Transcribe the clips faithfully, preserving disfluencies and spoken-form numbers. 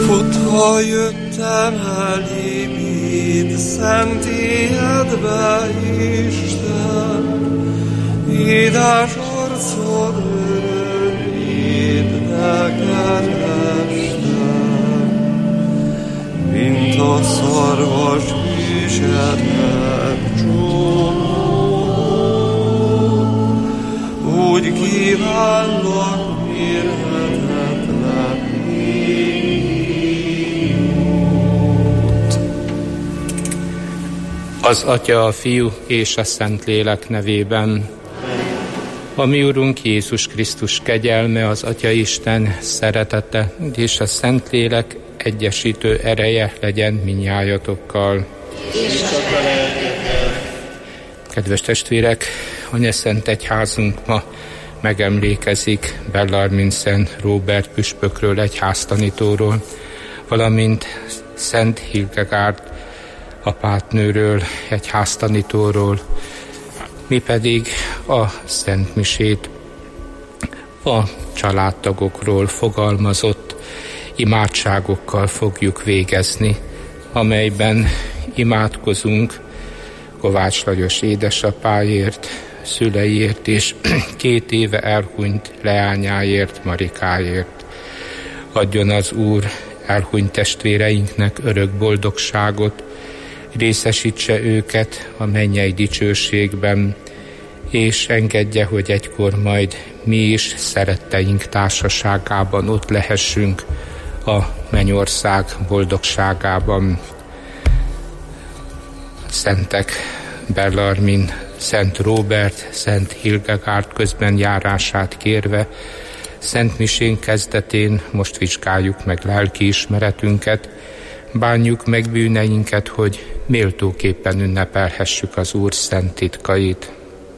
Futva jöttem eléd, szent éjedbe, Isten, édes arcod örömédbe kerestem, mint a szarvas hűsednek csónul, úgy kívánlak mérhetetlen jót. Az Atya, a Fiú és a Szentlélek nevében. A mi Urunk Jézus Krisztus kegyelme, az Atya Isten szeretete és a Szentlélek egyesítő ereje legyen mindnyájatokkal. Kedves testvérek, Anyaszent Egyházunk ma megemlékezik Bellarmine Szent Róbert püspökről, egyháztanítóról, valamint Szent Hildegárd apátnőről, egyháztanítóról. Mi pedig a Szent Misét a családtagokról fogalmazott imádságokkal fogjuk végezni, amelyben imádkozunk Kovács Lajos édesapáért, szüleiért és két éve elhunyt leányáért, Marikáért. Adjon az Úr elhunyt testvéreinknek örök boldogságot, részesítse őket a mennyei dicsőségben, és engedje, hogy egykor majd mi is szeretteink társaságában ott lehessünk a mennyország boldogságában. Szentek Bellarmine, Szent Róbert, Szent Hildegárd közben járását kérve, Szent Misén kezdetén most vizsgáljuk meg lelkiismeretünket, bánjuk meg bűneinket, hogy méltóképpen ünnepelhessük az Úr szent titkait.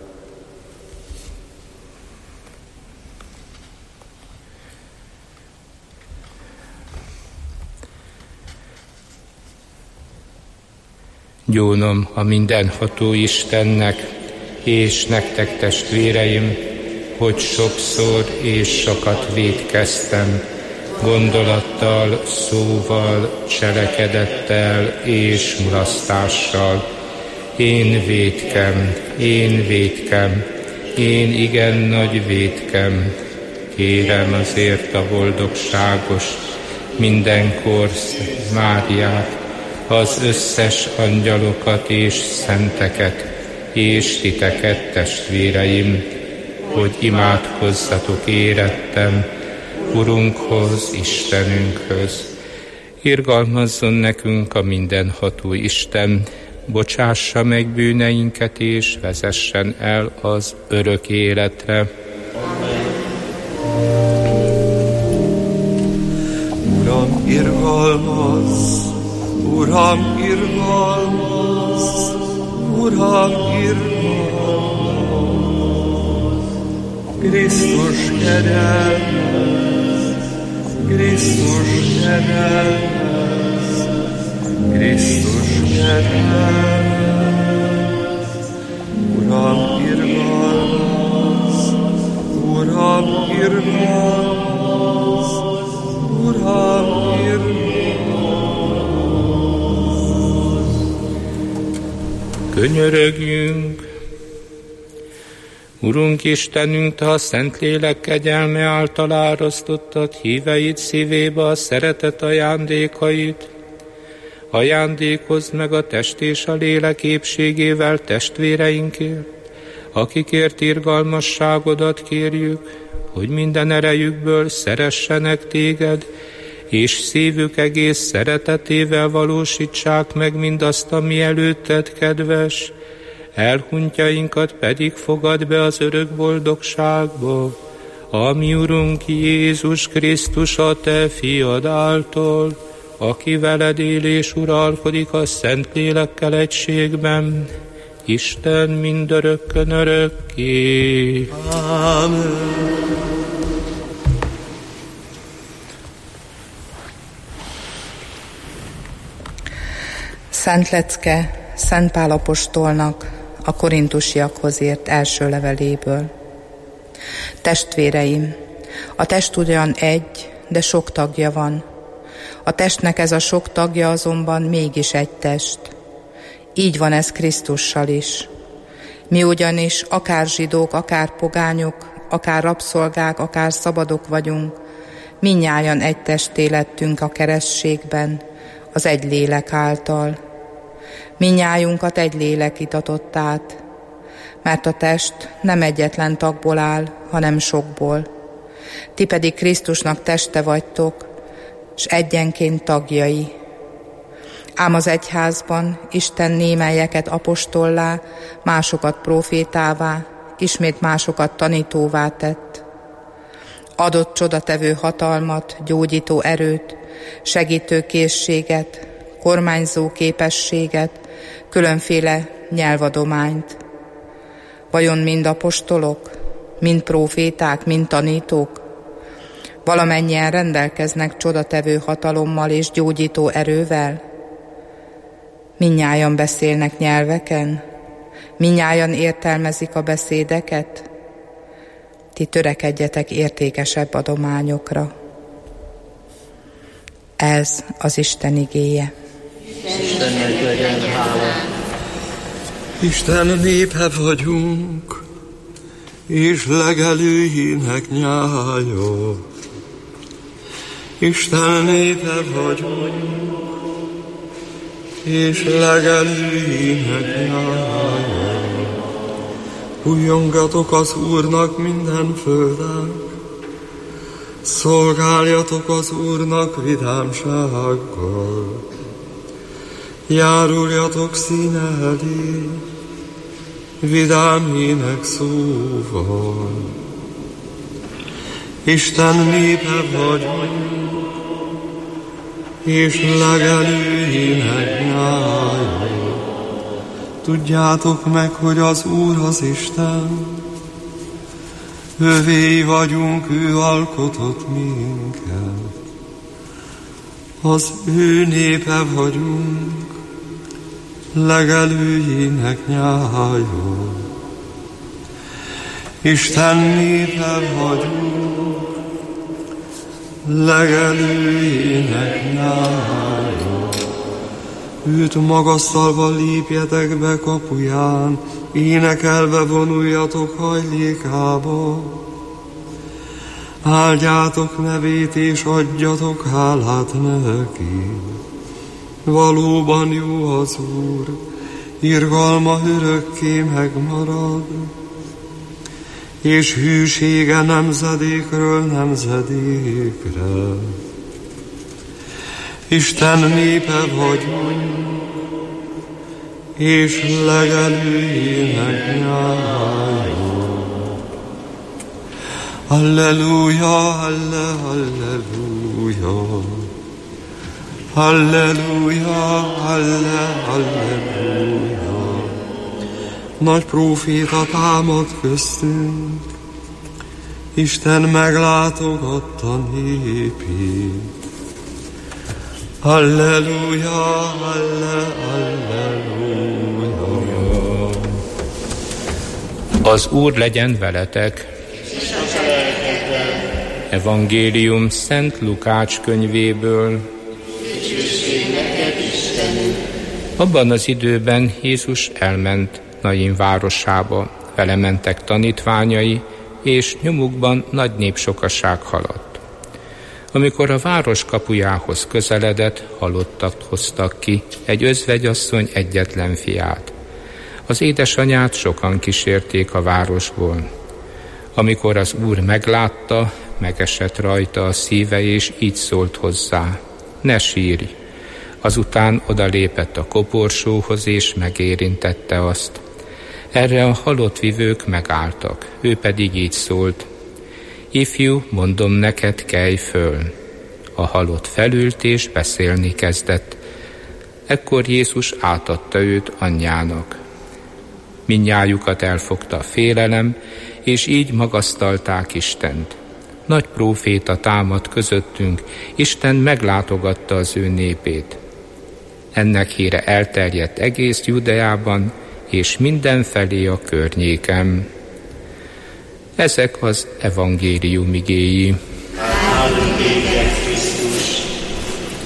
Gyónom a mindenható Istennek, és nektek, testvéreim, hogy sokszor és sokat vétkeztem, gondolattal, szóval, cselekedettel és mulasztással. Én vétkem, én vétkem, én igen nagy vétkem. Kérem azért a boldogságos, mindenkor Máriát, az összes angyalokat és szenteket, és titeket, testvéreim, hogy imádkozzatok érettem Urunkhoz, Istenünkhöz. Irgalmazzon nekünk a mindenható Isten, bocsássa meg bűneinket, és vezessen el az örök életre. Uram, irgalmazz! Uram, irgalmazz! Uram, irgalmazz! Krisztus kegyelmez! Krisztus kegyelmez! Krisztus kegyelmez! Uram, irgalmazz! Uram, irgalmazz! Uram, irgalmazz! Könyörögjünk! Urunk Istenünk, Te a Szentlélek kegyelme által árasztottad híveid szívébe a szeretet ajándékait. Ajándékozd meg a test és a lélek épségével testvéreinkért, akikért irgalmasságodat kérjük, hogy minden erejükből szeressenek Téged, és szívük egész szeretetével valósítsák meg mindazt, ami előtted kedves, elhunytjainkat pedig fogad be az örök boldogságba, a mi Urunk Jézus Krisztus, a Te Fiad által, aki veled él és uralkodik a Szentlélekkel egységben, Isten mindörökkön örökké. Ámen. Szent lecke Szent Pál apostolnak a korintusiakhoz írt első leveléből. Testvéreim, a test ugyan egy, de sok tagja van. A testnek ez a sok tagja azonban mégis egy test. Így van ez Krisztussal is. Mi ugyanis akár zsidók, akár pogányok, akár rabszolgák, akár szabadok vagyunk, mindnyájan egy testé lettünk a kerességben, az egy lélek által. Mindnyájunkat egy lélek itatott át, mert a test nem egyetlen tagból áll, hanem sokból. Ti pedig Krisztusnak teste vagytok, s egyenként tagjai. Ám az egyházban Isten némelyeket apostollá, másokat prófétává, ismét másokat tanítóvá tett. Adott csodatevő hatalmat, gyógyító erőt, segítő készséget, kormányzó képességet, különféle nyelvadományt. Vajon mind apostolok, mind próféták, mind tanítók? Valamennyien rendelkeznek csodatevő hatalommal és gyógyító erővel? Mindnyájan beszélnek nyelveken? Mindnyájan értelmezik a beszédeket? Ti törekedjetek értékesebb adományokra. Ez az Isten igéje. Istennek legyen hála. Isten népe vagyunk, és legelőinek nyája. Isten népe vagyunk, és legelőinek nyája. Hújongatok az Úrnak minden földek, szolgáljatok az Úrnak vidámsággal. Járuljatok színe elé, vidám ének szóval. Isten népe vagyunk, és legelőinek nyája. Tudjátok meg, hogy az Úr az Isten, övéi vagyunk, ő alkotott minket. Az ő népe vagyunk, legelőinek nyája. Isten népe vagyunk, legelőinek nyája. Őt magasztalva lépjetek be kapuján, énekelve vonuljatok hajlékába. Áldjátok nevét és adjatok hálát neki. Valóban jó az Úr, irgalma örökké megmarad, és hűsége nemzedékről nemzedékre. Isten népe vagyunk, és legelőinek nyája. Halleluja, halle, halleluja. Halleluja, halle, halleluja. Nagy próféta támad köztünk, Isten meglátogatta népét. Halleluja, halle, halleluja. Az Úr legyen veletek. Evangélium Szent Lukács könyvéből. Abban az időben Jézus elment Nain városába, vele mentek tanítványai, és nyomukban nagy népsokaság haladt. Amikor a város kapujához közeledett, halottat hoztak ki, egy özvegyasszony egyetlen fiát. Az édesanyját sokan kísérték a városból. Amikor az Úr meglátta, megesett rajta a szíve, és így szólt hozzá: ne sírj! Azután odalépett a koporsóhoz, és megérintette azt. Erre a halott vivők megálltak, ő pedig így szólt: ifjú, mondom neked, kelj föl! A halott felült, és beszélni kezdett. Ekkor Jézus átadta őt anyjának. Mindnyájukat elfogta a félelem, és így magasztalták Istent. Nagy próféta támad közöttünk, Isten meglátogatta az ő népét. Ennek híre elterjedt egész Judeában, és mindenfelé a környéken. Ezek az evangélium igéi.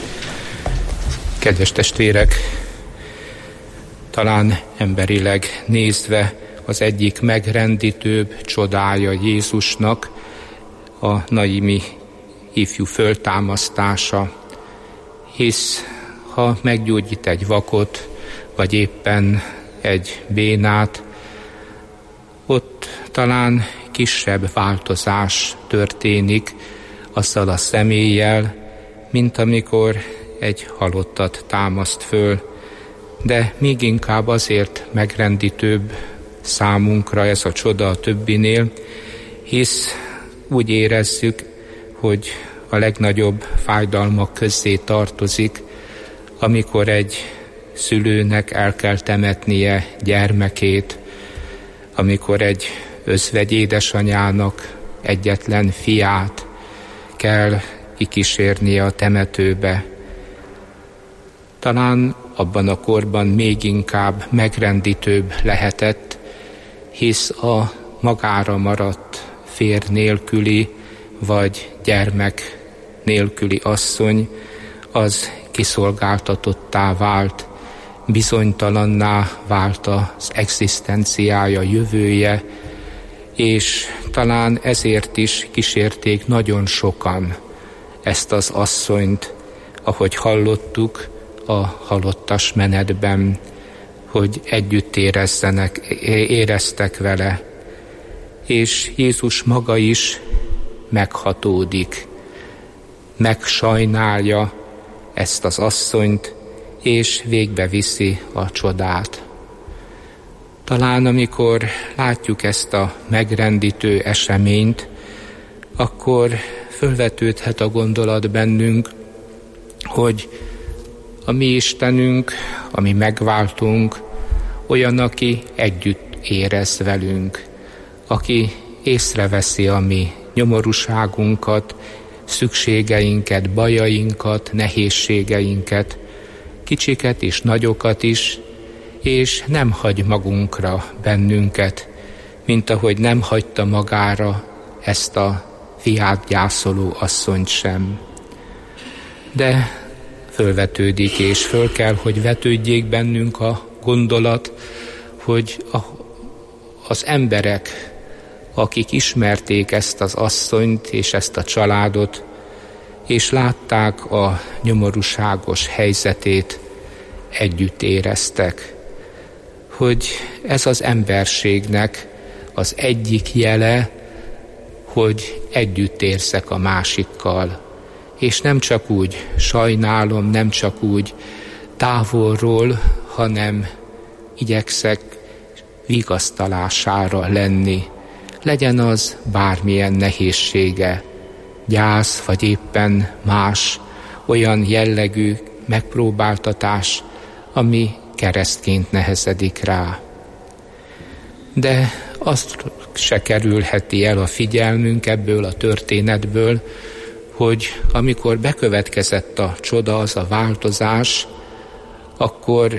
Kedves testvérek, talán emberileg nézve az egyik megrendítőbb csodája Jézusnak a naimi ifjú föltámasztása, hisz ha meggyógyít egy vakot, vagy éppen egy bénát, ott talán kisebb változás történik azzal a személlyel, mint amikor egy halottat támaszt föl, de még inkább azért megrendítőbb számunkra ez a csoda a többinél, hisz úgy érezzük, hogy a legnagyobb fájdalmak közé tartozik, amikor egy szülőnek el kell temetnie gyermekét, amikor egy özvegy édesanyának egyetlen fiát kell kikísérnie a temetőbe. Talán abban a korban még inkább megrendítőbb lehetett, hisz a magára maradt férj nélküli vagy gyermek nélküli asszony az kiszolgáltatottá vált, bizonytalanná vált az egzisztenciája, jövője, és talán ezért is kísérték nagyon sokan ezt az asszonyt, ahogy hallottuk a halottas menetben, hogy együtt érezzenek, éreztek vele. És Jézus maga is meghatódik, megsajnálja ezt az asszonyt, és végbe viszi a csodát. Talán amikor látjuk ezt a megrendítő eseményt, akkor fölvetődhet a gondolat bennünk, hogy a mi Istenünk, a mi megváltunk, olyan, aki együtt érez velünk, aki észreveszi a mi nyomorúságunkat, szükségeinket, bajainkat, nehézségeinket, kicsiket és nagyokat is, és nem hagy magunkra bennünket, mint ahogy nem hagyta magára ezt a fiát gyászoló asszonyt sem. De fölvetődik, és föl kell, hogy vetődjék bennünk a gondolat, hogy a, az emberek, akik ismerték ezt az asszonyt és ezt a családot, és látták a nyomorúságos helyzetét, együtt éreztek, hogy ez az emberségnek az egyik jele, hogy együtt érzek a másikkal, és nem csak úgy sajnálom, nem csak úgy távolról, hanem igyekszek vigasztalására lenni. Legyen az bármilyen nehézsége, gyász, vagy éppen más olyan jellegű megpróbáltatás, ami keresztként nehezedik rá. De azt se kerülheti el a figyelmünk ebből a történetből, hogy amikor bekövetkezett a csoda, az a változás, akkor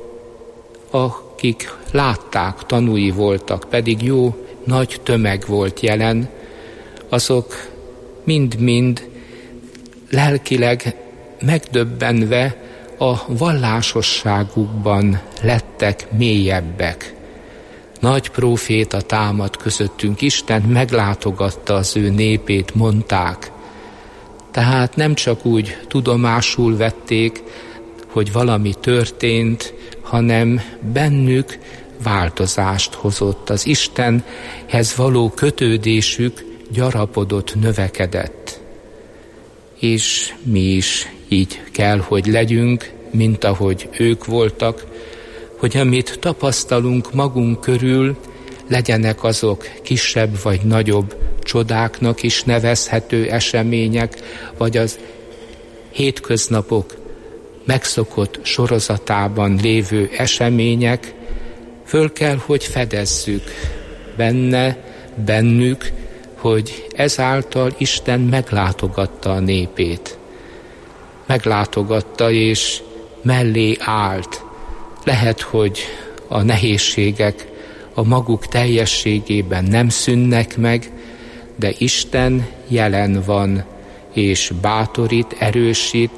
akik látták, tanúi voltak, pedig jó nagy tömeg volt jelen, azok mind-mind lelkileg megdöbbenve a vallásosságukban lettek mélyebbek. Nagy próféta támad közöttünk, Isten meglátogatta az ő népét, mondták. Tehát nem csak úgy tudomásul vették, hogy valami történt, hanem bennük változást hozott. Az Istenhez való kötődésük gyarapodott, növekedett. És mi is így kell, hogy legyünk, mint ahogy ők voltak, hogy amit tapasztalunk magunk körül, legyenek azok kisebb vagy nagyobb csodáknak is nevezhető események, vagy az hétköznapok megszokott sorozatában lévő események, föl kell, hogy fedezzük benne, bennük, hogy ezáltal Isten meglátogatta a népét. Meglátogatta és mellé állt. Lehet, hogy a nehézségek a maguk teljességében nem szűnnek meg, de Isten jelen van, és bátorít, erősít,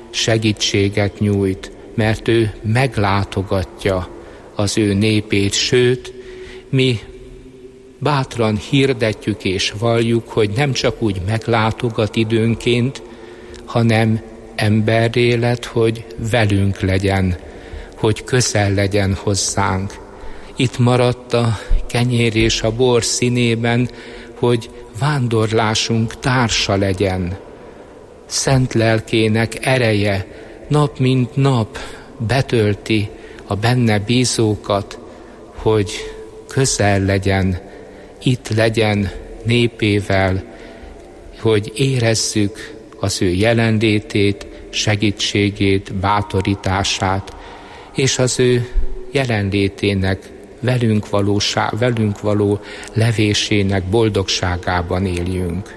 segítséget nyújt, mert ő meglátogatja az ő népét, sőt, mi bátran hirdetjük és valljuk, hogy nem csak úgy meglátogat időnként, hanem emberré lett, hogy velünk legyen, hogy közel legyen hozzánk. Itt maradt a kenyér és a bor színében, hogy vándorlásunk társa legyen. Szent lelkének ereje nap mint nap betölti a benne bízókat, hogy közel legyen, itt legyen népével, hogy érezzük az ő jelenlétét, segítségét, bátorítását, és az ő jelenlétének velünk, valósá, velünk való levésének boldogságában éljünk.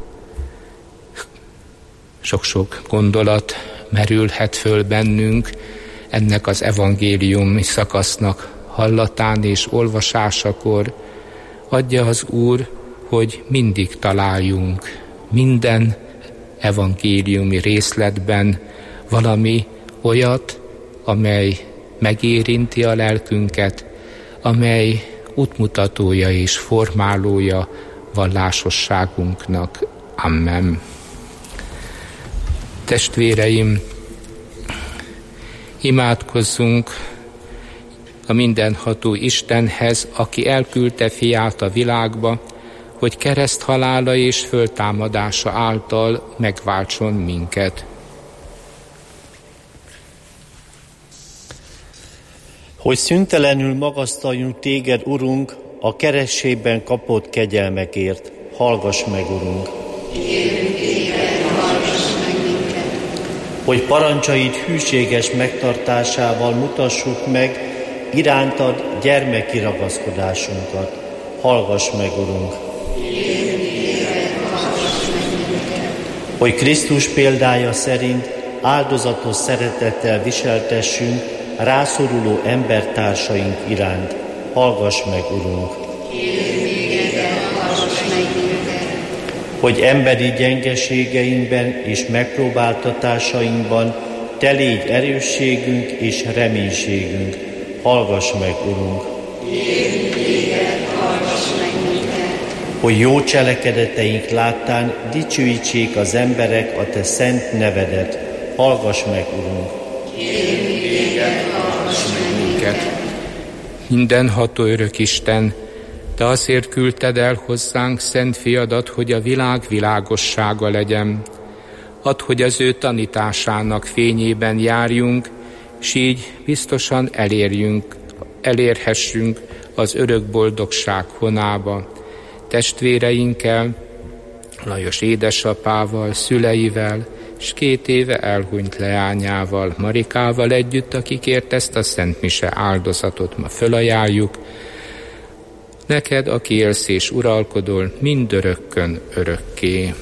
Sok-sok gondolat merülhet föl bennünk ennek az evangéliumi szakasznak hallatán és olvasásakor. Adja az Úr, hogy mindig találjunk minden evangéliumi részletben valami olyat, amely megérinti a lelkünket, amely útmutatója és formálója vallásosságunknak. Amen. Testvéreim, imádkozzunk a mindenható Istenhez, aki elküldte fiát a világba, hogy kereszt halála és föltámadása által megváltson minket. Hogy szüntelenül magasztaljunk téged, Urunk, a kerességben kapott kegyelmekért. Hallgass meg, Urunk! Kérünk téged, hallgass meg minket! Hogy parancsaid hűséges megtartásával mutassuk meg irántad gyermeki ragaszkodásunkat. Hallgass meg, Urunk! Kérünk téged, hallgass meg minket! Hogy Krisztus példája szerint áldozatos szeretettel viseltessünk rászoruló embertársaink iránt. Hallgass meg, Urunk! Kérünk téged, hallgass meg minket! Hogy emberi gyengeségeinkben és megpróbáltatásainkban te légy erősségünk és reménységünk. Hallgass meg, Urunk! Kérünk téged, hallgass meg minket! Hogy jó cselekedeteink láttán dicsőítsék az emberek a te szent nevedet. Hallgass meg, Urunk! Kérünk téged, hallgass meg minket! Mindenható örök Isten, te azért küldted el hozzánk szent fiadat, hogy a világ világossága legyen. Add, hogy az ő tanításának fényében járjunk, s így biztosan elérjünk, elérhessünk az örök boldogság honába. Testvéreinkkel, Lajos édesapával, szüleivel, és két éve elhunyt leányával, Marikával együtt, akikért ezt a Szent Mise áldozatot ma fölajánljuk. Neked, aki élsz és uralkodol, mindörökkön örökké.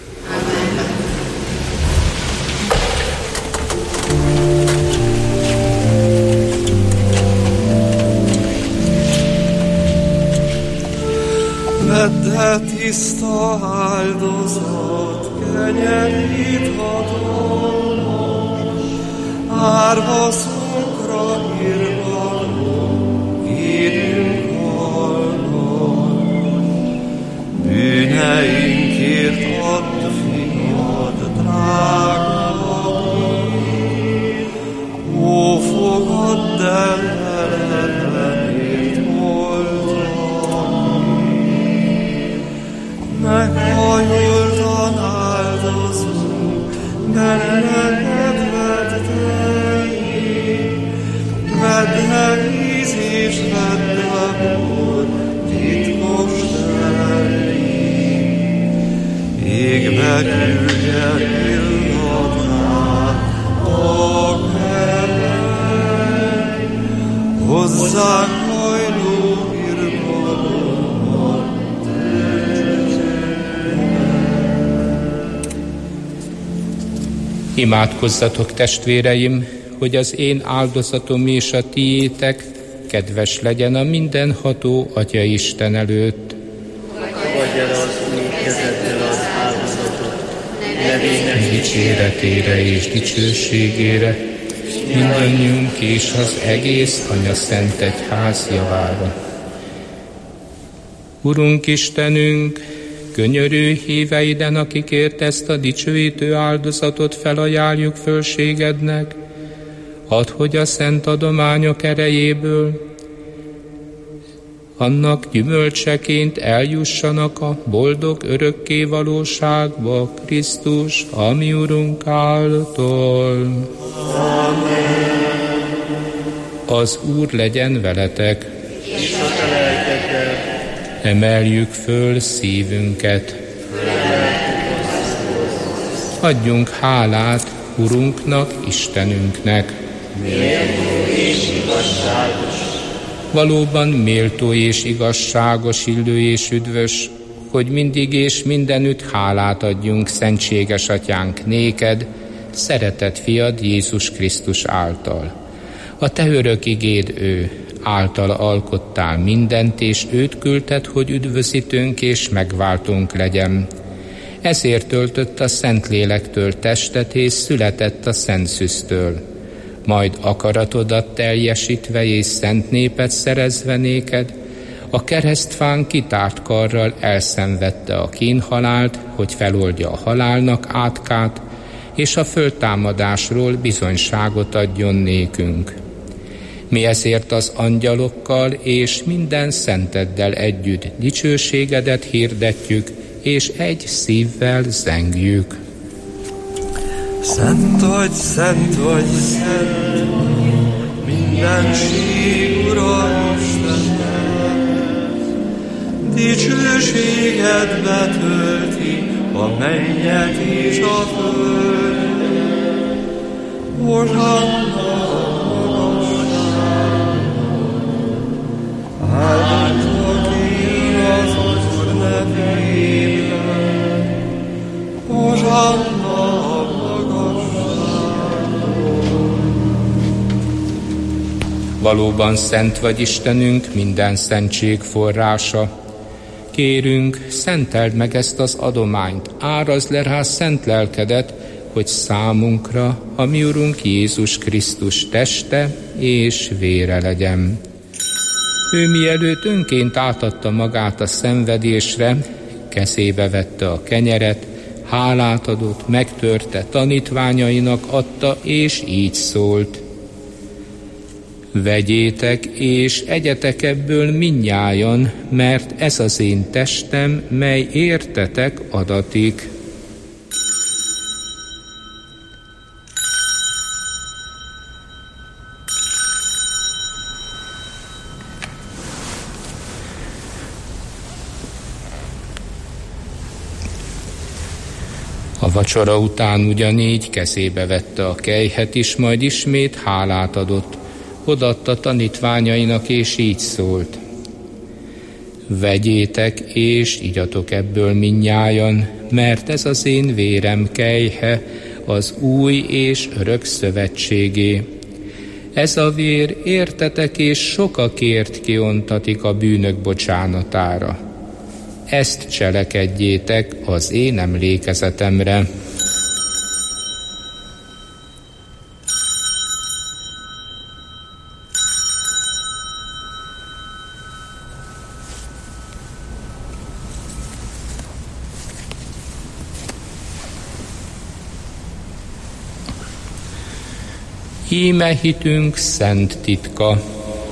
Vedd el tiszta áldozat, kenyerét hatalmas, árvaszunkra irgalmunk, kérünk hallgass. Bűneinkért add fiad, drágábbé, ó, fogadd el elelemért oltani. Meghajoltan áldozunk, benned vedd tejét, vedd el íz és vedd el bor, titkos terén. Égbe küldje illatát a menny, hozzánk hajló irgalommal Imádkozzatok, testvéreim, hogy az én áldozatom és a tiétek kedves legyen a mindenható Atya Isten előtt. Fogadj el az Úr kezeddel az áldozatot, nevének dicséretére és dicsőségére, mindannyiunk és az egész Anya Szent Egyház javára. Urunk Istenünk, könyörülj híveiden, akikért ezt a dicsőítő áldozatot felajánljuk fölségednek, add, hogy a szent adományok erejéből annak gyümölcseként eljussanak a boldog örökké valóságba Krisztus, a mi Urunk által. Amen. Az Úr legyen veletek. És a te lelkeddel. Emeljük föl szívünket. Adjunk hálát Urunknak, Istenünknek. Méltó és igazságos. Valóban méltó és igazságos, illő és üdvös, hogy mindig és mindenütt hálát adjunk szentséges Atyánk néked, szeretett fiad Jézus Krisztus által. A te örök igéd ő, általa alkottál mindent, és őt küldted, hogy üdvözítőnk és megváltunk legyen. Ezért töltött a Szentlélektől testet, és született a Szent Szűztől. Majd akaratodat teljesítve és szent népet szerezve néked, a keresztfán kitárt karral elszenvedte a kínhalált, hogy feloldja a halálnak átkát, és a föltámadásról bizonyságot adjon nékünk. Mi ezért az angyalokkal és minden szenteddel együtt dicsőségedet hirdetjük, és egy szívvel zengjük. Szent vagy, szent vagy, szent, mindenség Ura Istened, dicsőséged betölti a mennyet és a földet. Hozsanna a magasságban, áldott aki az Úr nevében, hozsanna a Valóban szent vagy Istenünk, minden szentség forrása. Kérünk, szenteld meg ezt az adományt, árazd le rá szent lelkedet, hogy számunkra a mi Urunk Jézus Krisztus teste és vére legyen. Ő mielőtt önként átadta magát a szenvedésre, kezébe vette a kenyeret, hálát adott, megtörte, tanítványainak adta, és így szólt: vegyétek és egyetek ebből mindnyájan, mert ez az én testem, mely értetek adatik. A vacsora után ugyanígy kezébe vette a kelyhet is, majd ismét hálát adott. Odaadta tanítványainak, és így szólt: vegyétek és igyatok ebből mindnyájan, mert ez az én vérem kelyhe, az új és örök szövetségé. Ez a vér értetek és sokakért kiontatik a bűnök bocsánatára. Ezt cselekedjétek az én emlékezetemre. Íme hitünk szent titka,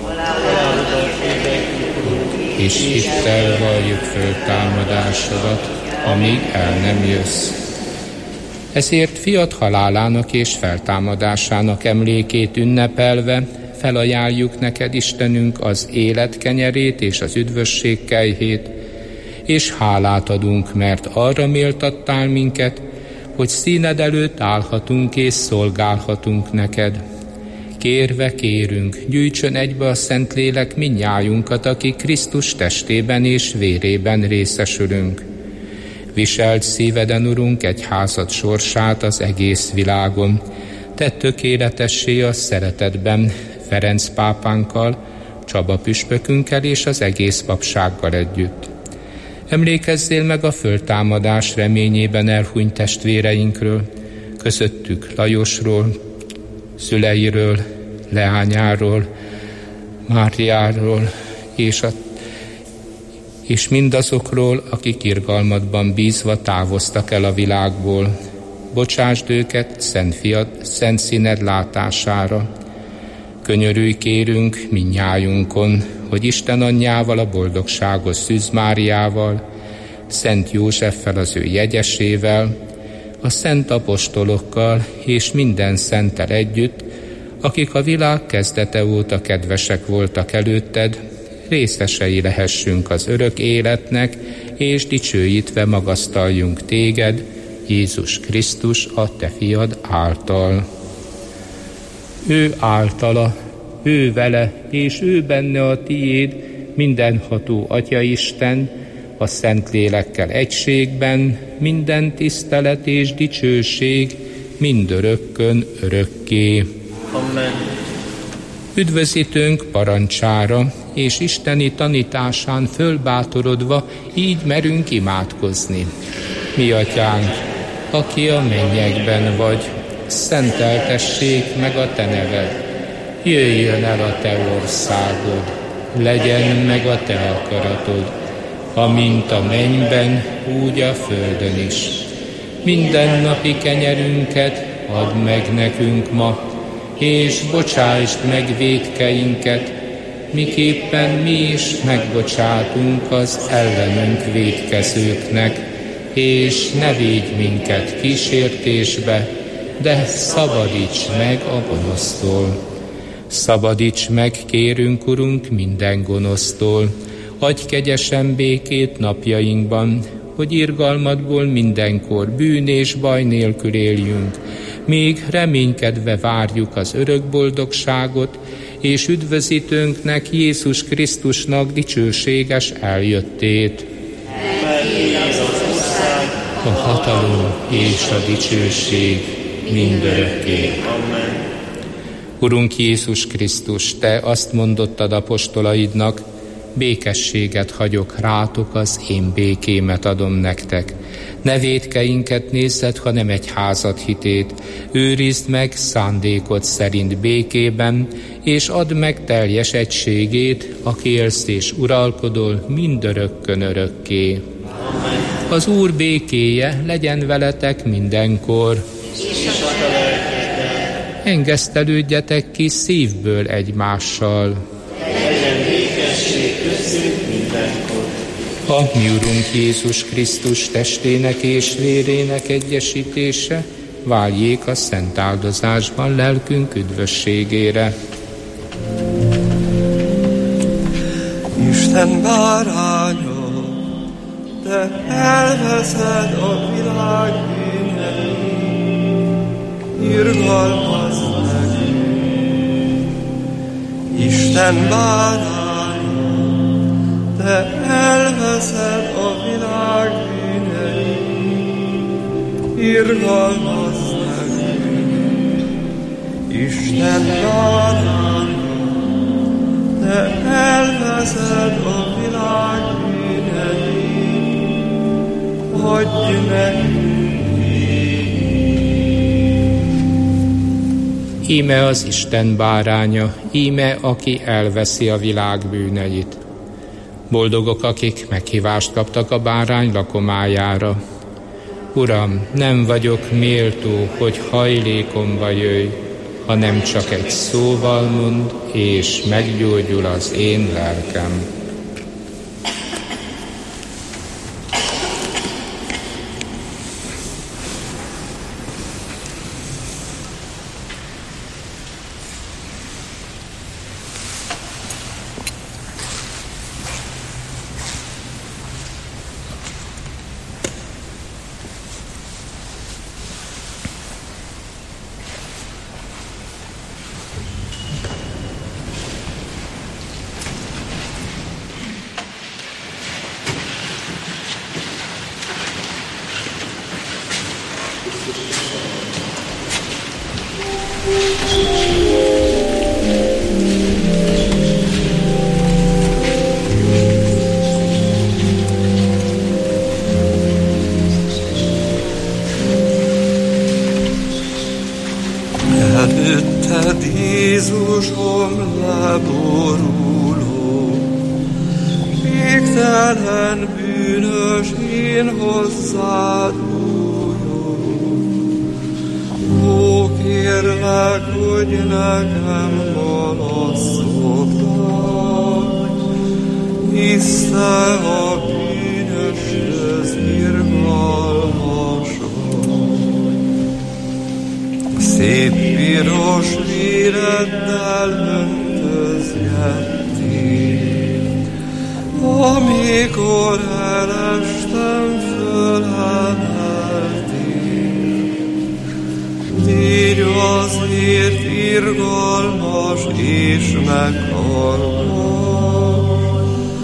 és hittel valljuk föltámadásodat, amíg el nem jössz. Ezért fiad halálának és feltámadásának emlékét ünnepelve felajánljuk neked, Istenünk, az élet kenyerét és az üdvösség kelyhét, és hálát adunk, mert arra méltattál minket, hogy színed előtt állhatunk és szolgálhatunk neked. Kérve kérünk, gyűjtsön egybe a Szentlélek mindnyájunkat, akik Krisztus testében és vérében részesülünk. Viseld szíveden, Urunk, egyházad sorsát az egész világon. Tedd tökéletessé a szeretetben Ferenc pápánkkal, Csaba püspökünkkel és az egész papsággal együtt. Emlékezzél meg a föltámadás reményében elhunyt testvéreinkről, közöttük Lajosról, szüleiről, leányáról, Máriáról, és, a, és mindazokról, akik irgalmadban bízva távoztak el a világból. Bocsásd őket szent, fiad, szent színed látására. Könyörülj kérünk mindnyájunkon, hogy Isten anyjával, a boldogságos Szűz Máriával, Szent Józseffel, az ő jegyesével, a szent apostolokkal és minden szenttel együtt, akik a világ kezdete óta kedvesek voltak előtted, részesei lehessünk az örök életnek, és dicsőítve magasztaljunk téged, Jézus Krisztus, a te fiad által. Ő általa, ő vele, és ő benne a tiéd, mindenható Atya Isten, a Szentlélekkel egységben, minden tisztelet és dicsőség, mindörökkön örökké. Amen. Üdvözítőnk parancsára és isteni tanításán fölbátorodva így merünk imádkozni. Mi atyánk, aki a mennyekben vagy, szenteltessék meg a te neved. Jöjjön el a te országod, legyen meg a te akaratod, amint a mennyben, úgy a földön is. Mindennapi kenyerünket add meg nekünk ma, és bocsásd meg vétkeinket, miképpen mi is megbocsátunk az ellenünk vétkezőknek, és ne védj minket kísértésbe, de szabadíts meg a gonosztól. Szabadíts meg, kérünk, Urunk, minden gonosztól, adj kegyesen békét napjainkban, hogy irgalmadból mindenkor bűn és baj nélkül éljünk, míg reménykedve várjuk az örök boldogságot, és üdvözítőnknek, Jézus Krisztusnak dicsőséges eljöttét. A hatalom és a dicsőség mindörökké. Amen. Urunk Jézus Krisztus, te azt mondottad apostolaidnak, békességet hagyok rátok, az én békémet adom nektek. Ne vétkeinket nézzed, hanem egyházad hitét. Őrizd meg szándékod szerint békében, és add meg teljes egységét, aki élsz és uralkodol mindörökkön örökké. Az Úr békéje legyen veletek mindenkor. Engesztelődjetek ki szívből egymással. Legyen békesség köztünk mindenkor. A mi Urunk Jézus Krisztus testének és vérének egyesítése váljék a szent áldozásban lelkünk üdvösségére. Isten báránya, te elveszed a világ bűneit, irgalmazz nekünk. Isten báránya, te elveszed a világ bűneit, irgalmazz nekünk. Isten báránya, te elveszed a világ bűneit, adj nekünk így. Íme az Isten báránya, íme aki elveszi a világ bűneit. Boldogok, akik meghívást kaptak a bárány lakomájára. Uram, nem vagyok méltó, hogy hajlékomba jöjj, hanem csak egy szóval mond, és meggyógyul az én lelkem. Érted, Jézusom, leboruló, végtelen bűnös én hozzád bújó. Ó, kérlek, hogy nekem malaszodnak, hisz te a bűnöshöz irgalmas vagy. Szép piros véreddel öntözgettél, amikor elestem, fölemeltél. Légy azért irgalmas és meghallgass,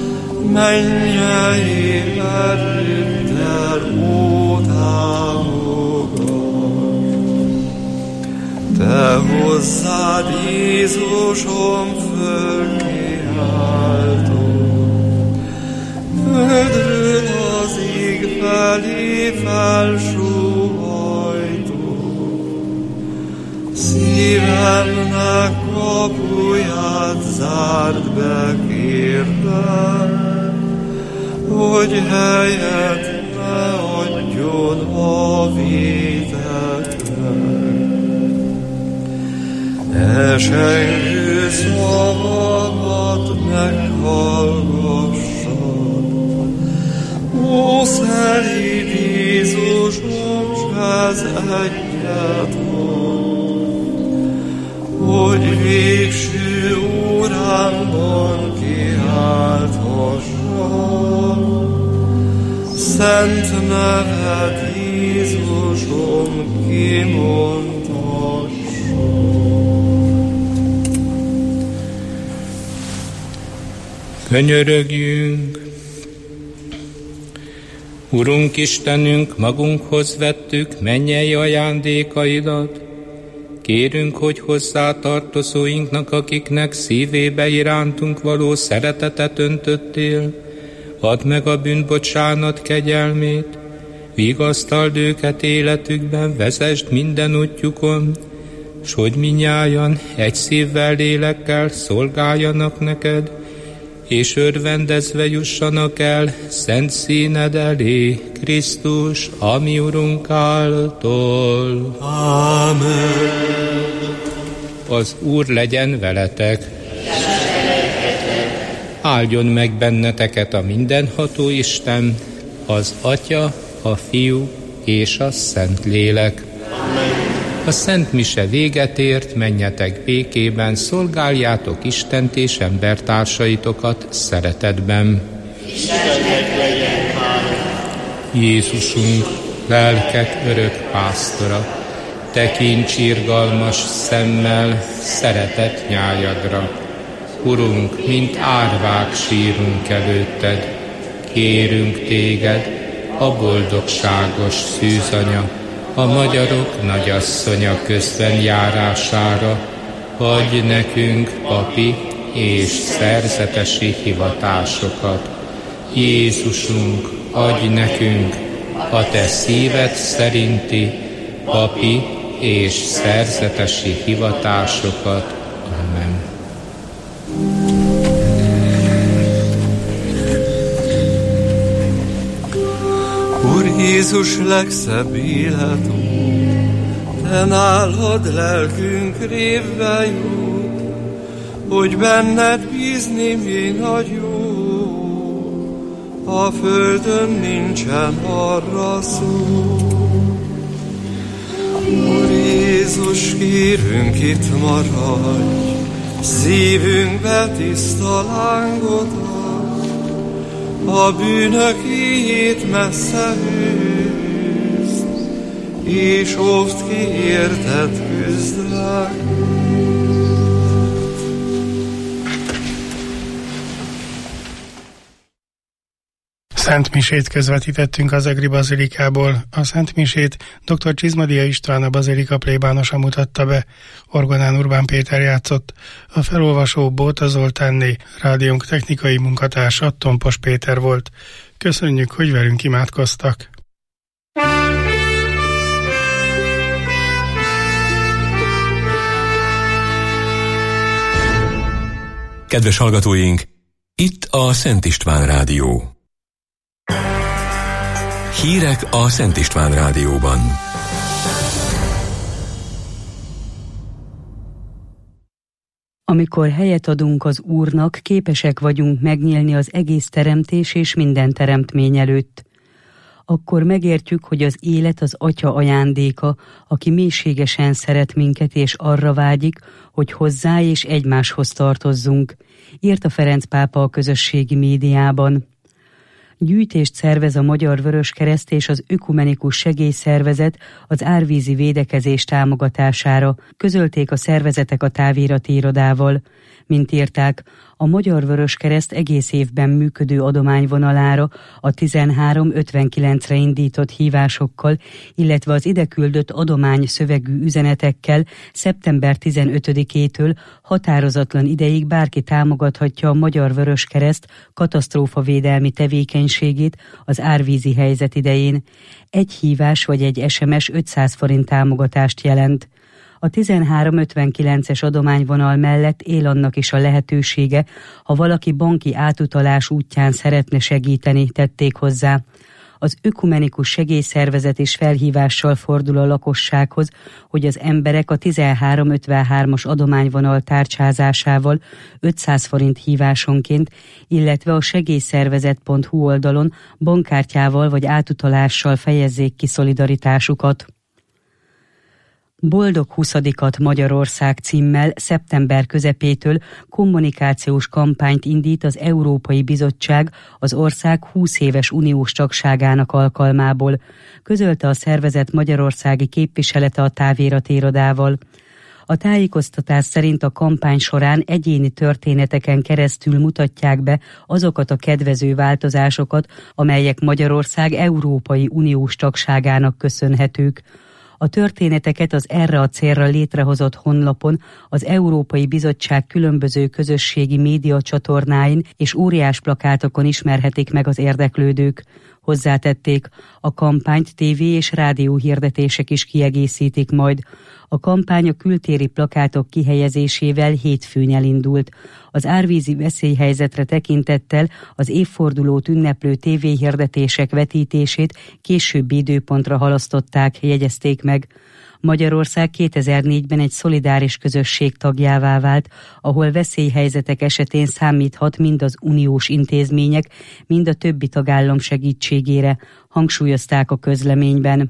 mennyei erőddel, ó, támogass. Te hozzád, Jézusom, fölkiáltom, földről az ég felé felsóhajtom, szívemnek kapuját zárd be, kérlek, hogy helyet ne adjon a véteknek. Esengő szavamat meghallgassad, ó, szelíd Jézusom, s ez egyet mond, hogy végső órámban kiálthassam, szent neved Jézusom kimondhassam. Könyörögjünk! Urunk Istenünk, magunkhoz vettük mennyei ajándékaidat. Kérünk, hogy hozzá tartozóinknak, akiknek szívébe irántunk való szeretetet öntöttél, add meg a bűnbocsánat kegyelmét, vigasztald őket életükben, vezesd minden útjukon, s hogy minnyájan egy szívvel, lélekkel szolgáljanak neked, és örvendezve jussanak el szent színed elé, Krisztus, a mi Urunk által. Amen. Az Úr legyen veletek. Áldjon meg benneteket a mindenható Isten, az Atya, a Fiú és a Szentlélek. A Szent Mise véget ért, menjetek békében, szolgáljátok Istent és embertársaitokat szeretetben. Istennek legyen hála. Jézusunk, lelkek örök pásztora, tekints irgalmas szemmel szeretet nyájadra. Urunk, mint árvák sírunk előtted, kérünk téged, a boldogságos szűzanya, a magyarok nagyasszonya közben járására, adj nekünk papi és szerzetesi hivatásokat. Jézusunk, adj nekünk a te szíved szerinti papi és szerzetesi hivatásokat. Amen. Úr Jézus, legszebb életünk, te nálad lelkünk révbe jut, hogy benned bízni mi nagy jó. A földön nincsen arra szó. Úr Jézus, kérünk, itt maradj, szívünkbe tiszta lángot adj, a bűnök éjét messze hűzd, és oft ki érted küzdve. Szent misét közvetítettünk az Egri Bazilikából. A Szent misét dr. Csizmadia István, a bazilika plébánosa mutatta be, orgonán Urbán Péter játszott, a felolvasó Bóta Zoltánné, rádiónk technikai munkatársa Tompos Péter volt. Köszönjük, hogy velünk imádkoztak! Kedves hallgatóink, itt a Szent István Rádió. Hírek a Szent István Rádióban. Amikor helyet adunk az Úrnak, képesek vagyunk megnyílni az egész teremtés és minden teremtmény előtt. Akkor megértjük, hogy az élet az Atya ajándéka, aki mélységesen szeret minket és arra vágyik, hogy hozzá és egymáshoz tartozzunk, írta Ferenc pápa a közösségi médiában. Gyűjtést szervez a Magyar Vöröskereszt és az Ökumenikus Segélyszervezet az árvízi védekezés támogatására, közölték a szervezetek a távirati irodával. Mint írták, a Magyar Vöröskereszt egész évben működő adományvonalára a tizenhárom ötvenkilencre indított hívásokkal, illetve az ide küldött adomány szövegű üzenetekkel szeptember tizenötödikétől határozatlan ideig bárki támogathatja a Magyar Vöröskereszt katasztrófavédelmi tevékenységét az árvízi helyzet idején. Egy hívás vagy egy es em es ötszáz forint támogatást jelent. A tizenhárom ötvenkilences adományvonal mellett él annak is a lehetősége, ha valaki banki átutalás útján szeretne segíteni, tették hozzá. Az Ökumenikus Segélyszervezet is felhívással fordul a lakossághoz, hogy az emberek a tizenhárom ötvenhármas adományvonal tárcsázásával ötszáz forint hívásonként, illetve a segélyszervezet pont hu oldalon bankkártyával vagy átutalással fejezzék ki szolidaritásukat. Boldog huszadikat Magyarország címmel szeptember közepétől kommunikációs kampányt indít az Európai Bizottság az ország húsz éves uniós tagságának alkalmából, közölte a szervezet magyarországi képviselete a távirati irodával. A tájékoztatás szerint a kampány során egyéni történeteken keresztül mutatják be azokat a kedvező változásokat, amelyek Magyarország Európai Uniós tagságának köszönhetők. A történeteket az erre a célra létrehozott honlapon, az Európai Bizottság különböző közösségi média csatornáin és óriás plakátokon ismerhetik meg az érdeklődők. Hozzátették, a kampányt tévé és rádió hirdetések is kiegészítik majd. A kampány a kültéri plakátok kihelyezésével hétfőn elindult. Az árvízi veszélyhelyzetre tekintettel az évfordulót ünneplő tévéhirdetések vetítését későbbi időpontra halasztották, jegyezték meg. Magyarország kétezer-négyben egy szolidáris közösség tagjává vált, ahol veszélyhelyzetek esetén számíthat mind az uniós intézmények, mind a többi tagállam segítségére, hangsúlyozták a közleményben.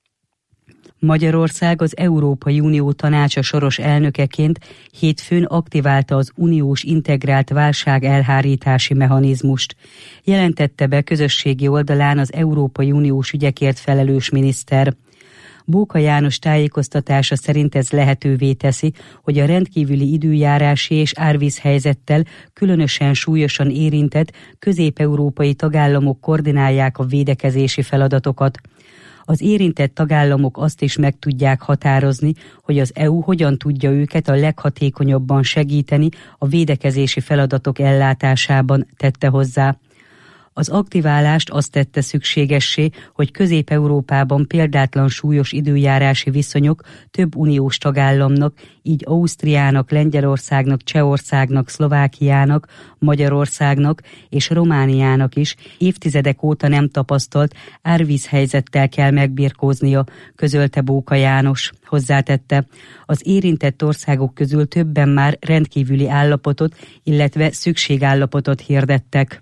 Magyarország az Európai Unió Tanácsa soros elnökeként hétfőn aktiválta az uniós integrált válságelhárítási mechanizmust. Jelentette be közösségi oldalán az Európai Uniós ügyekért felelős miniszter. Bóka János tájékoztatása szerint ez lehetővé teszi, hogy a rendkívüli időjárási és árvízhelyzettel különösen súlyosan érintett közép-európai tagállamok koordinálják a védekezési feladatokat. Az érintett tagállamok azt is meg tudják határozni, hogy az é u hogyan tudja őket a leghatékonyabban segíteni a védekezési feladatok ellátásában, tette hozzá. Az aktiválást azt tette szükségessé, hogy Közép-Európában példátlan súlyos időjárási viszonyok több uniós tagállamnak, így Ausztriának, Lengyelországnak, Csehországnak, Szlovákiának, Magyarországnak és Romániának is évtizedek óta nem tapasztalt árvízhelyzettel kell megbirkóznia, közölte Bóka János. Hozzátette, az érintett országok közül többen már rendkívüli állapotot, illetve szükségállapotot hirdettek.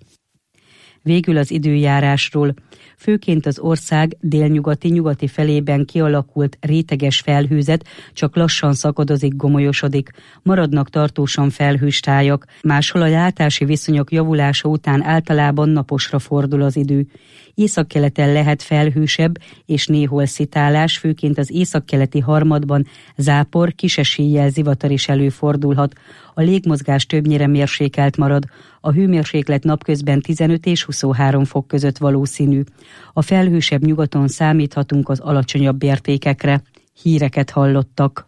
Végül az időjárásról. Főként az ország délnyugati-nyugati felében kialakult réteges felhőzet csak lassan szakadozik, gomolyosodik. Maradnak tartósan felhős tájak, máshol a látási viszonyok javulása után általában naposra fordul az idő. Északkeleten lehet felhősebb és néhol szitálás, főként az északkeleti harmadban zápor, kis eséllyel zivatar is előfordulhat. A légmozgás többnyire mérsékelt marad, a hőmérséklet napközben tizenöt és huszonhárom fok között valószínű. A felhősebb nyugaton számíthatunk az alacsonyabb értékekre. Híreket hallottak.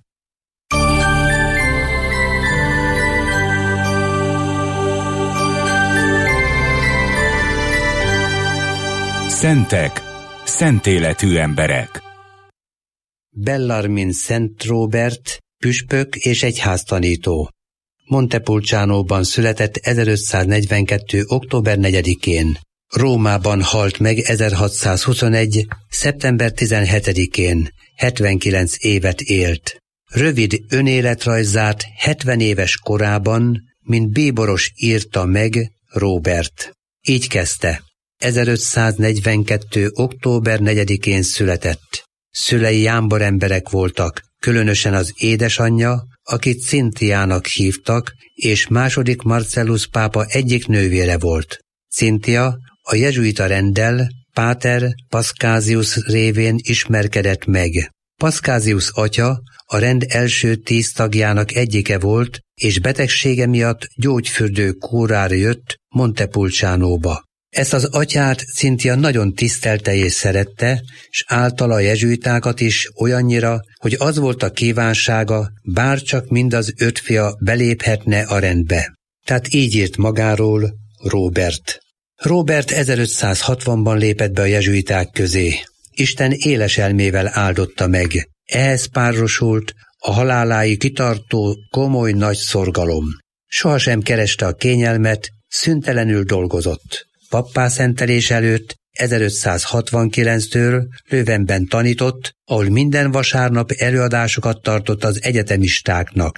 Szentek, szent életű emberek. Bellarmin Szent Róbert, püspök és egyháztanító. Montepulcianóban született ezerötszáznegyvenkettő. október negyedikén. Rómában halt meg ezerhatszázhuszonegy. szeptember tizenhetedikén, hetvenkilenc évet élt. Rövid önéletrajzát hetven éves korában, mint bíboros írta meg Róbert. Így kezdte. ezerötszáznegyvenkettő. október negyedikén született. Szülei jámbor emberek voltak, különösen az édesanyja, akit Cintiának hívtak, és második Marcellus pápa egyik nővére volt. Cintia a jezsuita renddel, Páter Paschasius révén ismerkedett meg. Paschasius atya a rend első tíz tagjának egyike volt, és betegsége miatt gyógyfürdő kúrára jött Montepulcianóba. Ezt az atyát Cintia nagyon tisztelte és szerette, s általa a jezsuitákat is olyannyira, hogy az volt a kívánsága, bárcsak mind az öt fia beléphetne a rendbe. Tehát így írt magáról Róbert. Róbert ezerötszázhatvanban lépett be a jezsuiták közé. Isten éles elmével áldotta meg. Ehhez párosult a haláláig kitartó komoly nagy szorgalom. Sohasem kereste a kényelmet, szüntelenül dolgozott. Pappá szentelés előtt ezerötszázhatvankilenctől Leuvenben tanított, ahol minden vasárnap előadásokat tartott az egyetemistáknak.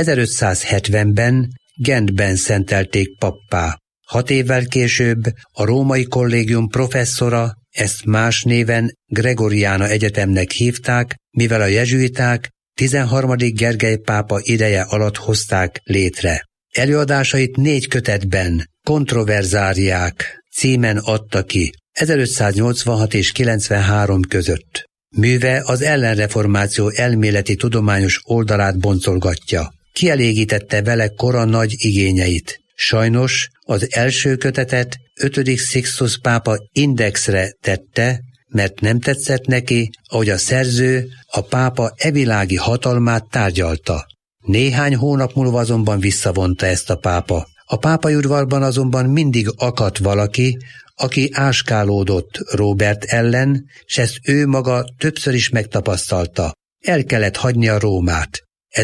ezerötszázhetvenben Gentben szentelték pappá. Hat évvel később a római kollégium professzora, ezt más néven Gregoriana Egyetemnek hívták, mivel a jezsuiták tizenharmadik Gergely pápa ideje alatt hozták létre. Előadásait négy kötetben, Kontroverzáriák címen adta ki, ezerötszáznyolcvanhat és kilencvenhárom között. Műve az ellenreformáció elméleti tudományos oldalát boncolgatja. Kielégítette vele kora nagy igényeit. Sajnos az első kötetet ötödik Sixtus pápa indexre tette, mert nem tetszett neki, ahogy a szerző a pápa evilági hatalmát tárgyalta. Néhány hónap múlva azonban visszavonta ezt a pápa. A pápai udvarban azonban mindig akadt valaki, aki áskálódott Róbert ellen, s ezt ő maga többször is megtapasztalta. El kellett hagynia Rómát.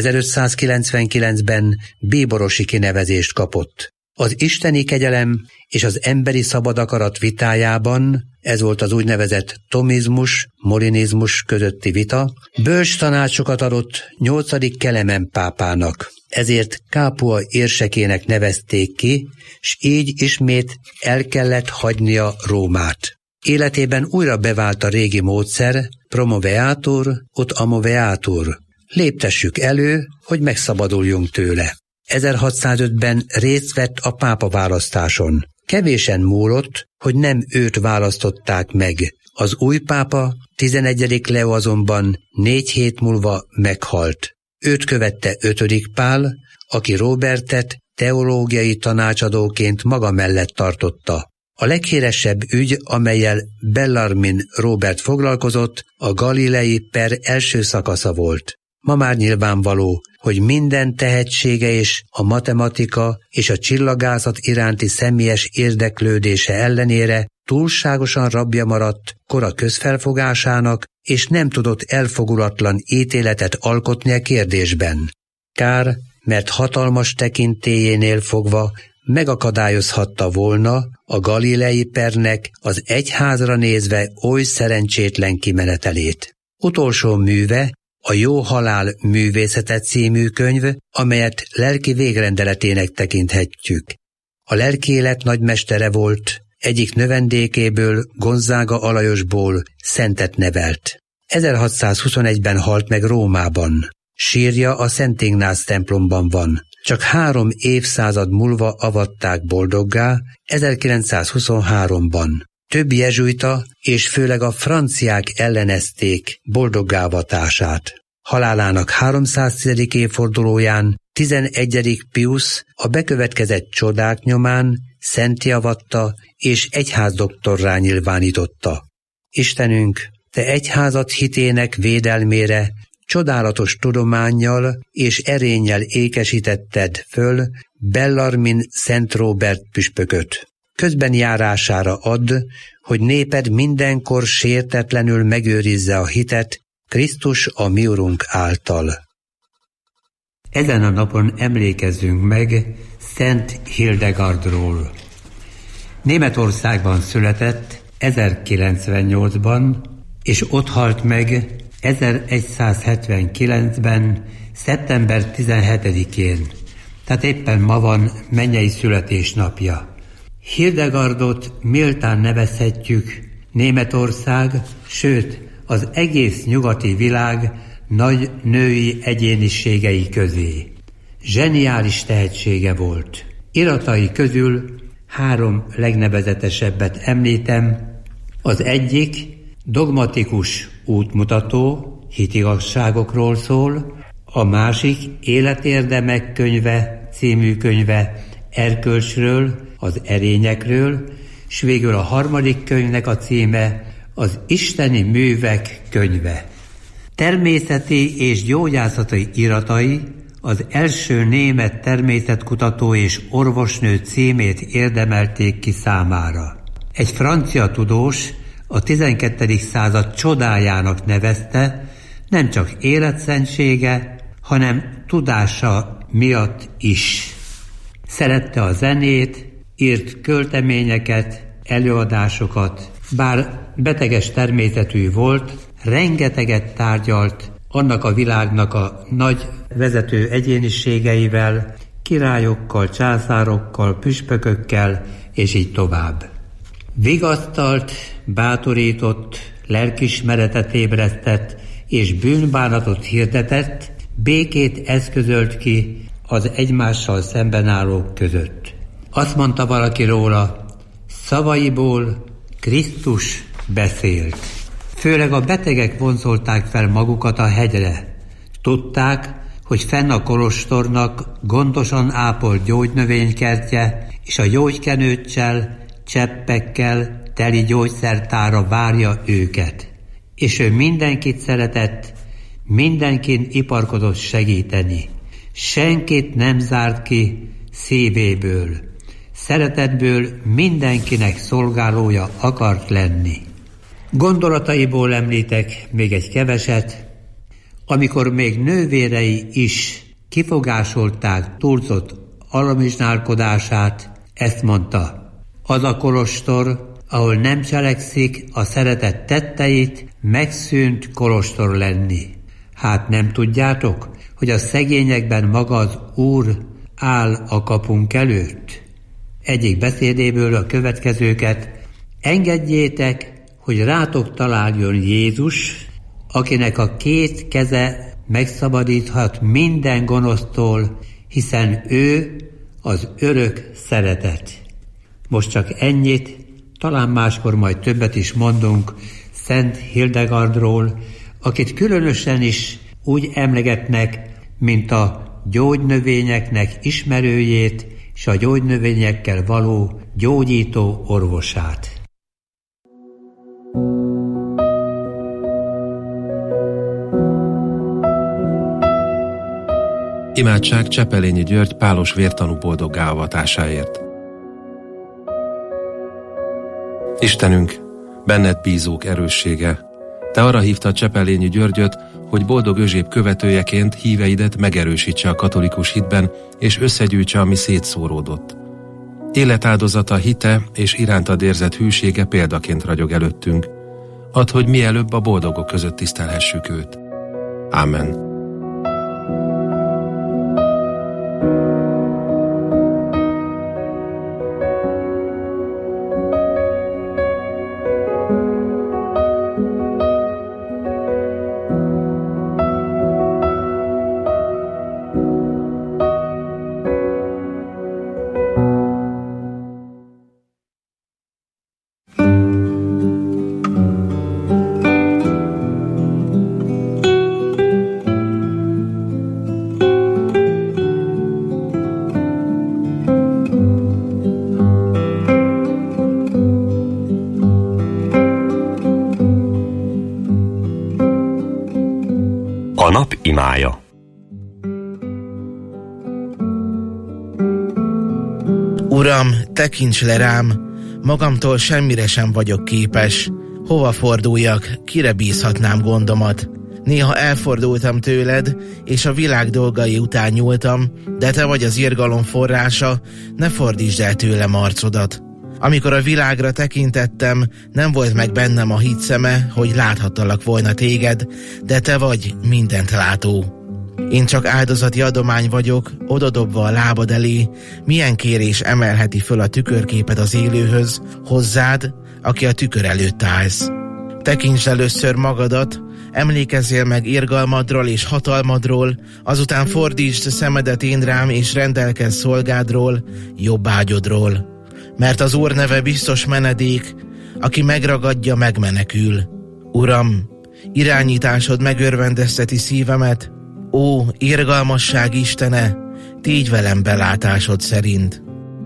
ezerötszázkilencvenkilencben bíborosi kinevezést kapott. Az isteni kegyelem és az emberi szabad akarat vitájában, ez volt az úgynevezett tomizmus, molinizmus közötti vita, bölcs tanácsokat adott nyolcadik Kelemen pápának. Ezért Kápua érsekének nevezték ki, s így ismét el kellett hagynia Rómát. Életében újra bevált a régi módszer, promoveatur ut amoveatur. Léptessük elő, hogy megszabaduljunk tőle. ezerhatszázötben részt vett a pápa választáson. Kevésen múlott, hogy nem őt választották meg. Az új pápa, tizenegyedik Leo azonban négy hét múlva meghalt. Őt követte ötödik Pál, aki Róbertet teológiai tanácsadóként maga mellett tartotta. A leghíresebb ügy, amellyel Bellarmin Róbert foglalkozott, a galilei per első szakasza volt. Ma már nyilvánvaló, hogy minden tehetsége és a matematika és a csillagászat iránti személyes érdeklődése ellenére túlságosan rabja maradt kora közfelfogásának, és nem tudott elfogulatlan ítéletet alkotni a kérdésben. Kár, mert hatalmas tekintélyénél fogva megakadályozhatta volna a galilei pernek az egyházra nézve oly szerencsétlen kimenetelét. Utolsó műve a Jó halál művészete című könyv, amelyet lelki végrendeletének tekinthetjük. A lelki élet nagymestere volt, egyik növendékéből, Gonzaga Alajosból szentet nevelt. ezerhatszázhuszonegyben halt meg Rómában. Sírja a Szent Ignáz templomban van. Csak három évszázad múlva avatták boldoggá, ezerkilencszázhuszonháromban. Több jezsuita és főleg a franciák ellenezték boldoggávatását. Halálának háromszáztizedik évfordulóján tizenegyedik Pius a bekövetkezett csodák nyomán szentté avatta és egyházdoktorrá nyilvánította. Istenünk, te egyházad hitének védelmére csodálatos tudománnyal és erénnyel ékesítetted föl Bellarmin Szent Róbert püspököt. Közben járására add, hogy néped mindenkor sértetlenül megőrizze a hitet Krisztus a mi Urunk által. Ezen a napon emlékezzünk meg Szent Hildegardról. Németországban született ezerkilencszáznyolcban, és ott halt meg ezeregyszázhetvenkilencben, szeptember tizenhetedikén, tehát éppen ma van mennyei születésnapja. Hildegardot méltán nevezhetjük Németország, sőt az egész nyugati világ nagy női egyéniségei közé. Zseniális tehetsége volt. Iratai közül három legnevezetesebbet említem. Az egyik dogmatikus útmutató, hitigasságokról szól, a másik Életérdemek könyve című könyve erkölcsről, az erényekről, s végül a harmadik könyvnek a címe az Isteni művek könyve. Természeti és gyógyászati iratai az első német természetkutató és orvosnő címét érdemelték ki számára. Egy francia tudós a tizenkettedik század csodájának nevezte, nem csak életszentsége, hanem tudása miatt is. Szerette a zenét, írt költeményeket, előadásokat, bár beteges természetű volt, rengeteget tárgyalt annak a világnak a nagy vezető egyéniségeivel, királyokkal, császárokkal, püspökökkel, és így tovább. Vigasztalt, bátorított, lelkismeretet ébresztett, és bűnbánatot hirdetett, békét eszközölt ki az egymással szemben állók között. Azt mondta valaki róla, szavaiból Krisztus beszélt. Főleg a betegek vonzolták fel magukat a hegyre. Tudták, hogy fenn a kolostornak gondosan ápolt gyógynövénykertje, és a gyógykenőccsel, cseppekkel teli gyógyszertára várja őket. És ő mindenkit szeretett, mindenkin iparkodott segíteni. Senkit nem zárt ki szívéből. Szeretetből mindenkinek szolgálója akart lenni. Gondolataiból említek még egy keveset, amikor még nővérei is kifogásolták túlzott alamizsnálkodását, ezt mondta: az a kolostor, ahol nem cselekszik a szeretet tetteit, megszűnt kolostor lenni. Hát nem tudjátok, hogy a szegényekben maga az Úr áll a kapunk előtt? Egyik beszédéből a következőket: engedjétek, hogy rátok találjon Jézus, akinek a két keze megszabadíthat minden gonosztól, hiszen ő az örök szeretet. Most csak ennyit, talán máskor majd többet is mondunk Szent Hildegardról, akit különösen is úgy emlegetnek, mint a gyógynövényeknek ismerőjét, és a gyógynövényekkel való gyógyító orvosát. Imádság Csepelényi György pálos vértanú boldoggá avatásáért. Istenünk, benned bízók erőssége, te arra hívtad Csepelényi Györgyöt, hogy boldog özséb követőjeként híveidet megerősítse a katolikus hitben, és összegyűjtse, ami szétszóródott. Életáldozata, hite és irántad érzett hűsége példaként ragyog előttünk. Add, hogy mielőbb a boldogok között tisztelhessük őt. Ámen. A nap imája. Uram, tekints le rám, magamtól semmire sem vagyok képes. Hova forduljak, kire bízhatnám gondomat? Néha elfordultam tőled, és a világ dolgai után nyúltam, de te vagy az irgalom forrása, ne fordítsd el tőlem arcodat. Amikor a világra tekintettem, nem volt meg bennem a hitszeme, hogy láthattalak volna téged, de te vagy mindent látó. Én csak áldozati adomány vagyok, odadobva a lábad elé, milyen kérés emelheti föl a tükörképet az élőhöz, hozzád, aki a tükör előtt állsz. Tekintsd először magadat, emlékezzél meg irgalmadról és hatalmadról, azután fordítsd szemedet én rám, és rendelkezz szolgádról, jobb ágyodról. Mert az Úr neve biztos menedék, aki megragadja, megmenekül. Uram, irányításod megörvendezteti szívemet, ó, irgalmasság Istene, tégy velem belátásod szerint.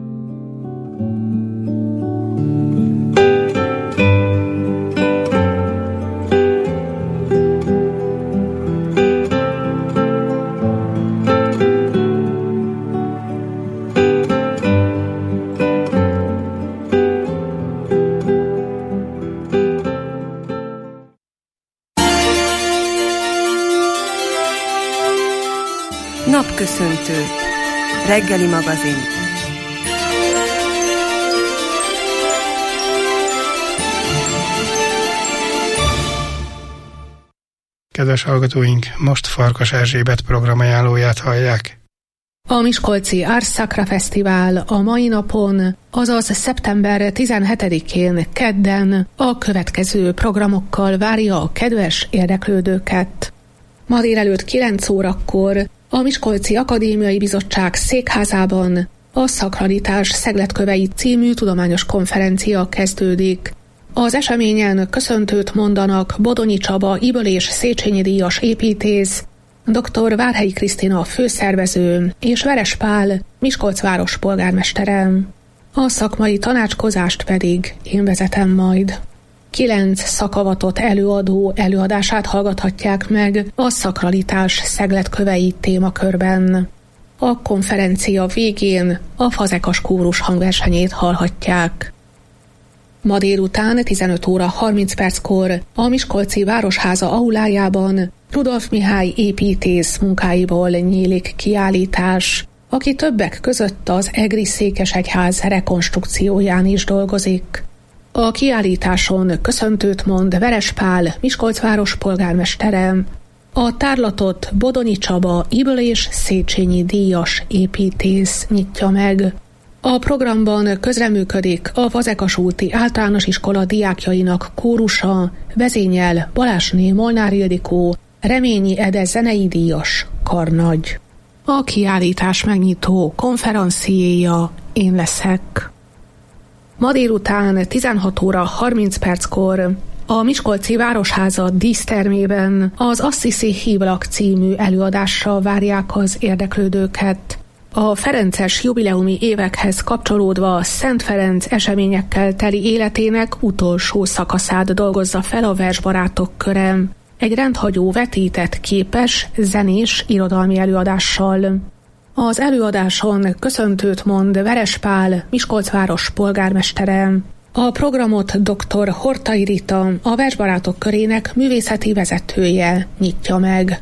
Napköszöntő. Reggeli magazin. Kedves hallgatóink, most Farkas Erzsébet programajánlóját hallják. A miskolci Ars Sacra Fesztivál a mai napon, azaz szeptember tizenhetedikén kedden a következő programokkal várja a kedves érdeklődőket. Ma délelőtt kilenc órakor a Miskolci Akadémiai Bizottság székházában a Szakralitás Szegledkövei című tudományos konferencia kezdődik. Az eseményen köszöntőt mondanak Bodonyi Csaba Ybl és Széchenyi díjas építész, dr. Várhelyi Krisztina főszervező és Veres Pál Miskolc város polgármestere. A szakmai tanácskozást pedig én vezetem majd. Kilenc szakavatott előadó előadását hallgathatják meg a Szakralitás Szegledkövei témakörben. A konferencia végén a Fazekas kórus hangversenyét hallhatják. Ma délután tizenöt óra harminc perckor a Miskolci Városháza aulájában Rudolf Mihály építész munkáiból nyílik kiállítás, aki többek között az egri székesegyház rekonstrukcióján is dolgozik. A kiállításon köszöntőt mond Veres Pál Miskolc város polgármestere, a tárlatot Bodonyi Csaba Ybl és Széchenyi díjas építész nyitja meg. A programban közreműködik a Fazekas úti általános iskola diákjainak kórusa, vezényel Balázsné Molnár Ildikó, Reményi Ede zenei díjas karnagy. A kiállítás megnyitó konferenciéja én leszek. Ma délután tizenhat óra harminc perckor a Miskolci Városháza dísztermében az Assisi Hívlak című előadással várják az érdeklődőket. A ferences jubileumi évekhez kapcsolódva Szent Ferenc eseményekkel teli életének utolsó szakaszát dolgozza fel a versbarátok köre. Egy rendhagyó vetített képes, zenés, irodalmi előadással. Az előadáson köszöntőt mond Veres Pál, Miskolc város polgármestere. A programot dr. Hortai Rita, a versbarátok körének művészeti vezetője nyitja meg.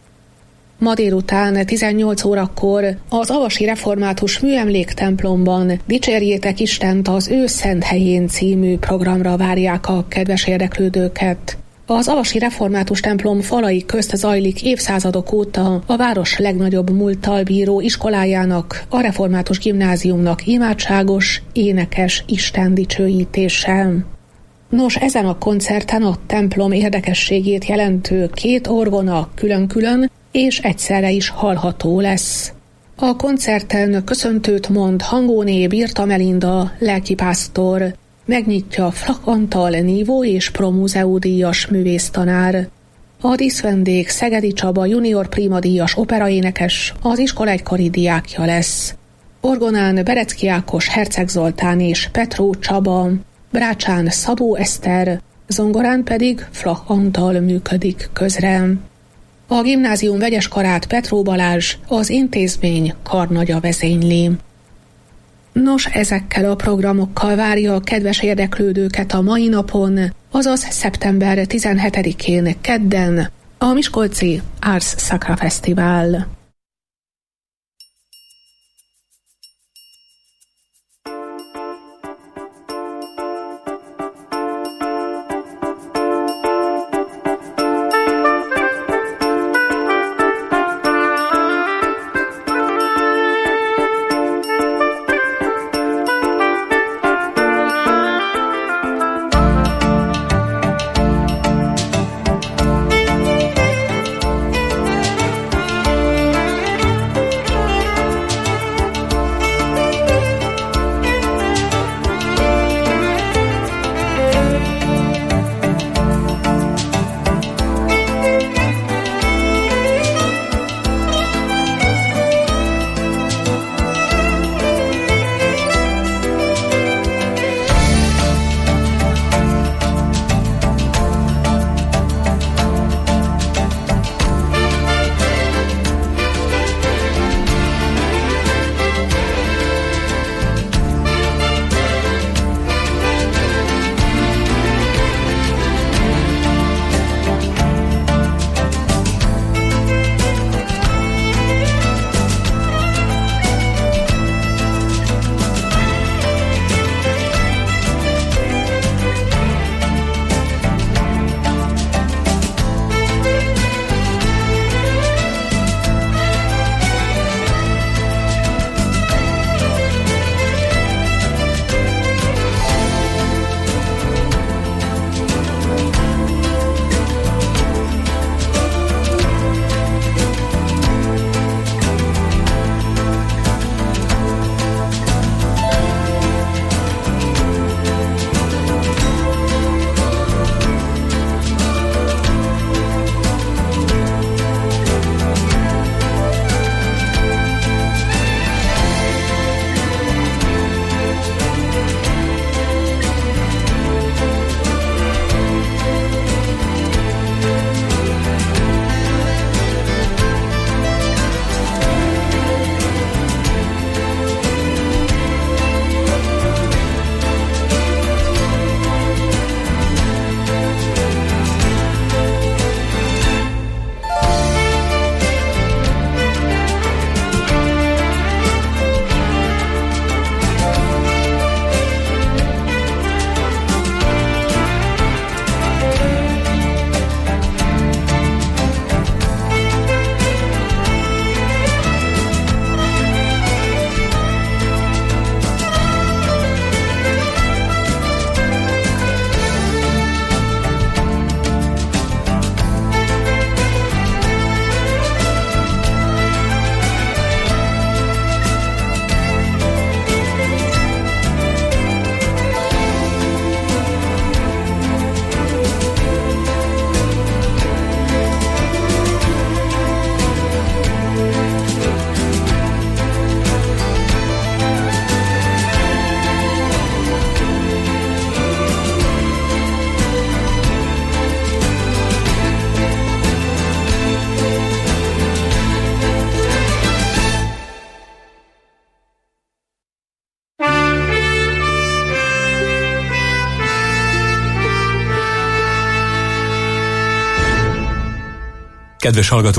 Ma délután tizennyolc órakor az Avasi Református Műemléktemplomban Dicsérjétek Istent az ő szent helyén című programra várják a kedves érdeklődőket. Az Avasi Református templom falai közt zajlik évszázadok óta a város legnagyobb múlttal bíró iskolájának, a Református Gimnáziumnak imádságos, énekes istendicsőítése. Nos, ezen a koncerten a templom érdekességét jelentő két orgona külön-külön és egyszerre is hallható lesz. A koncerten köszöntőt mond Hangóné Birta Melinda, lelkipásztor, megnyitja Flach Antal nívó és promúzeú díjas művésztanár. A díszvendég Szegedi Csaba junior prima díjas operaénekes, az iskola egykori diákja lesz. Orgonán Berecki Ákos Herceg Zoltán és Petró Csaba, brácsán Szabó Eszter, zongorán pedig Flach Antal működik közre. A gimnázium vegyes karát Petró Balázs, az intézmény karnagya vezényli. Nos, ezekkel a programokkal várja a kedves érdeklődőket a mai napon, azaz szeptember tizenhetedikén kedden a miskolci Ars Sacra Fesztivál. Kedves hallgató!